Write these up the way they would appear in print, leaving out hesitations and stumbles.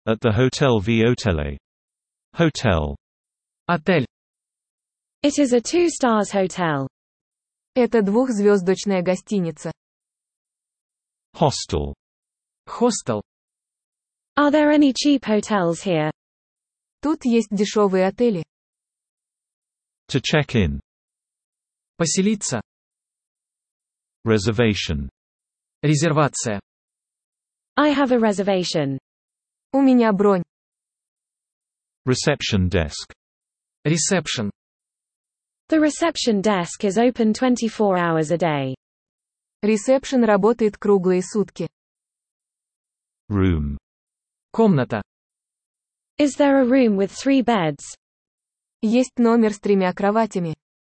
At the Hotel V Hotele. Hotel. Отель. It is a 2-stars hotel. Это двухзвездочная гостиница. Hostel. Хостел. Are there any cheap hotels here? Тут есть дешевые отели. To check in. Поселиться. Reservation. Резервация. I have a reservation. У меня бронь. Reception desk. Ресепшн. The reception desk is open 24 hours a day. Ресепшн работает круглые сутки. Room. Комната. Is there a room with 3 beds? Есть номер с 3 кроватями.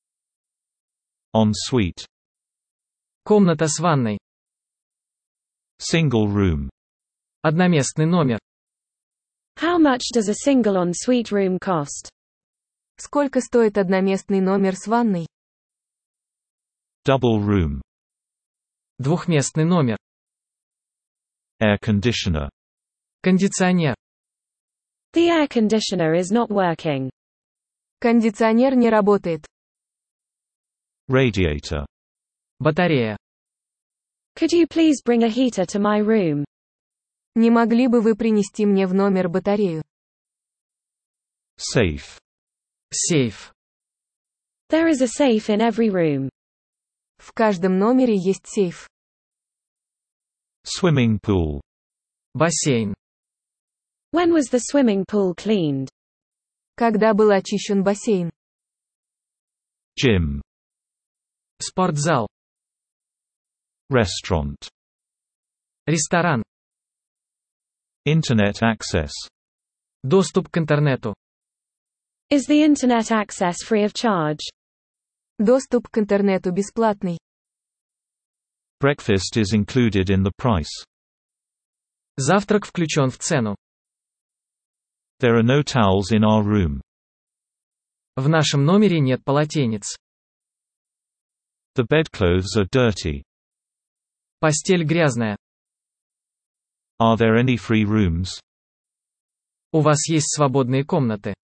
Ensuite. Комната с ванной. Single room. Одноместный номер. How much does a single ensuite room cost? Сколько стоит одноместный номер с ванной? Double room. Двухместный номер. Air conditioner. Кондиционер. The air conditioner is not working. Кондиционер не работает. Radiator. Батарея. Could you please bring a heater to my room? Не могли бы вы принести мне в номер батарею? Safe. Сейф. There is a safe in every room. В каждом номере есть сейф. Swimming pool. Бассейн. When was the swimming pool cleaned? Когда был очищен бассейн? Gym. Спортзал. Restaurant. Ресторан. Internet access. Доступ к интернету. Is the internet access free of charge? Доступ к интернету бесплатный. Breakfast is included in the price. Завтрак включен в цену. There are no towels in our room. В нашем номере нет полотенец. The bedclothes are dirty. Постель грязная. Are there any free rooms? У вас есть свободные комнаты.